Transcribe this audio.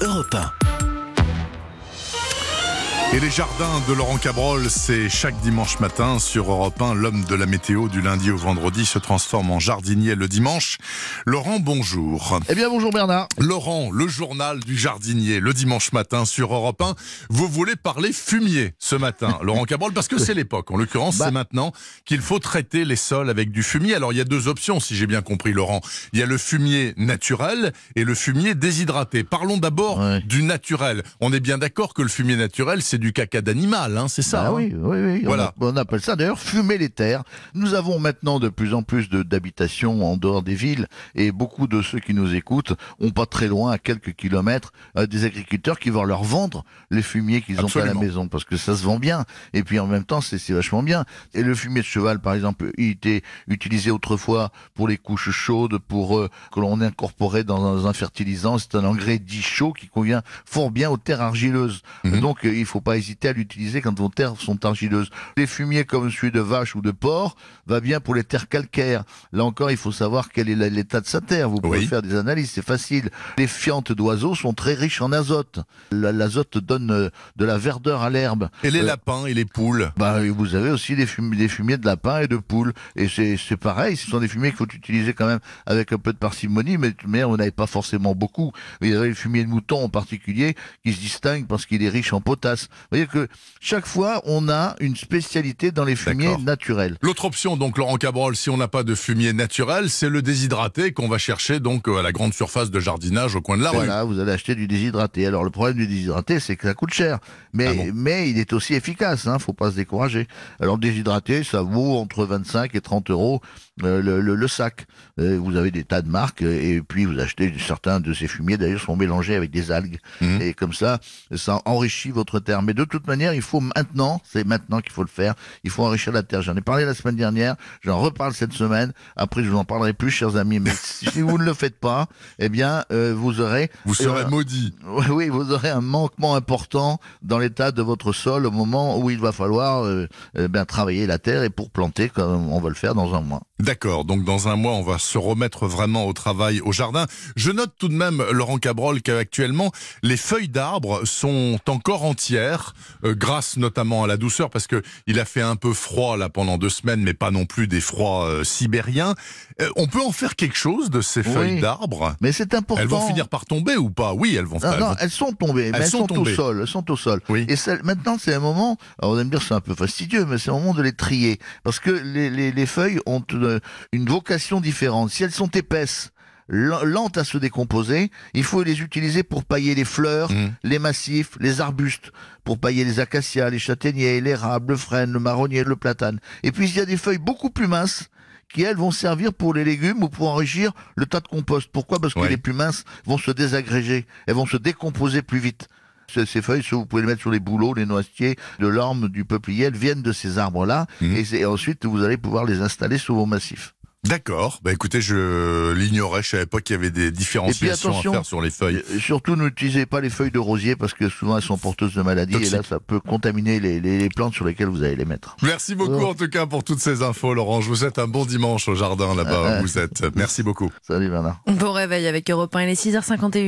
Europe 1. Et les jardins de Laurent Cabrol, c'est chaque dimanche matin sur Europe 1. L'homme de la météo du lundi au vendredi se transforme en jardinier le dimanche. Laurent, bonjour. Eh bien, bonjour Bernard. Laurent, le journal du jardinier, le dimanche matin sur Europe 1. Vous voulez parler fumier ce matin, Laurent Cabrol, parce que c'est l'époque. En l'occurrence, c'est maintenant qu'il faut traiter les sols avec du fumier. Alors, il y a deux options, si j'ai bien compris, Laurent. Il y a le fumier naturel et le fumier déshydraté. Parlons d'abord du naturel. On est bien d'accord que le fumier naturel, c'est du caca d'animal, hein, c'est ça. Oui. Voilà. On appelle ça d'ailleurs fumer les terres. Nous avons maintenant de plus en plus d'habitations en dehors des villes et beaucoup de ceux qui nous écoutent ont pas très loin, à quelques kilomètres, des agriculteurs qui vont leur vendre les fumiers qu'ils ont à la maison parce que ça se vend bien et puis en même temps c'est vachement bien. Et le fumier de cheval par exemple, il était utilisé autrefois pour les couches chaudes, pour que l'on incorporait dans un fertilisant. C'est un engrais dit chaud qui convient fort bien aux terres argileuses. Donc il faut pas hésiter à l'utiliser quand vos terres sont argileuses. Les fumiers comme celui de vache ou de porc va bien pour les terres calcaires. Là encore, il faut savoir quel est l'état de sa terre. Vous pouvez faire des analyses, c'est facile. Les fientes d'oiseaux sont très riches en azote. L'azote donne de la verdeur à l'herbe. Et les lapins et les poules? Vous avez aussi des fumiers de lapins et de poules. Et c'est pareil, ce sont des fumiers qu'il faut utiliser quand même avec un peu de parcimonie, mais on n'avez pas forcément beaucoup. Vous avez le fumier de mouton en particulier qui se distingue parce qu'il est riche en potasse. Vous voyez que chaque fois, on a une spécialité dans les fumiers naturels. L'autre option, donc, Laurent Cabrol, si on n'a pas de fumier naturel, c'est le déshydraté qu'on va chercher donc à la grande surface de jardinage au coin de la rue. Voilà, vous allez acheter du déshydraté. Alors, le problème du déshydraté, c'est que ça coûte cher. Mais il est aussi efficace, hein, faut pas se décourager. Alors, le déshydraté, ça vaut entre 25 et 30 euros le sac. Vous avez des tas de marques et puis vous achetez certains de ces fumiers, d'ailleurs, sont mélangés avec des algues. Et comme ça enrichit votre terre. Mais de toute manière, c'est maintenant qu'il faut le faire. Il faut enrichir la terre. J'en ai parlé la semaine dernière, j'en reparle cette semaine. Après, je vous en parlerai plus, chers amis. Mais si vous ne le faites pas, eh bien, vous serez maudit. Oui, vous aurez un manquement important dans l'état de votre sol au moment où il va falloir travailler la terre et pour planter comme on va le faire dans un mois. D'accord, donc dans un mois, on va se remettre vraiment au travail au jardin. Je note tout de même, Laurent Cabrol, qu'actuellement, les feuilles d'arbres sont encore entières, grâce notamment à la douceur, parce que il a fait un peu froid là pendant 2 semaines, mais pas non plus des froids sibériens. On peut en faire quelque chose de ces feuilles d'arbres? Mais c'est important. Elles vont finir par tomber ou pas? Oui, elles vont. Elles sont tombées, mais elles sont au sol. Oui. Et maintenant, c'est un moment, alors vous allez me dire c'est un peu fastidieux, mais c'est un moment de les trier. Parce que les feuilles ont une vocation différente. Si elles sont épaisses, lentes à se décomposer, il faut les utiliser pour pailler les fleurs, les massifs, les arbustes, pour pailler les acacias, les châtaigniers, l'érable, le frêne, le marronnier, le platane. Et puis il y a des feuilles beaucoup plus minces qui, elles, vont servir pour les légumes ou pour enrichir le tas de compost. Pourquoi? Parce que les plus minces vont se désagréger, elles vont se décomposer plus vite. Ces feuilles, vous pouvez les mettre sur les bouleaux, les noisetiers, de l'orme, du peuplier, elles viennent de ces arbres-là, et ensuite vous allez pouvoir les installer sur vos massifs. D'accord. Écoutez, je l'ignorais. Je savais pas qu'il y avait des différenciations à faire sur les feuilles. Surtout, n'utilisez pas les feuilles de rosier parce que souvent elles sont porteuses de maladies. Toxique. Et là, ça peut contaminer les plantes sur lesquelles vous allez les mettre. Merci beaucoup en tout cas pour toutes ces infos, Laurent. Je vous souhaite un bon dimanche au jardin là-bas où vous êtes. Merci beaucoup. Salut Bernard. Bon réveil avec Europe 1, il est 6h51.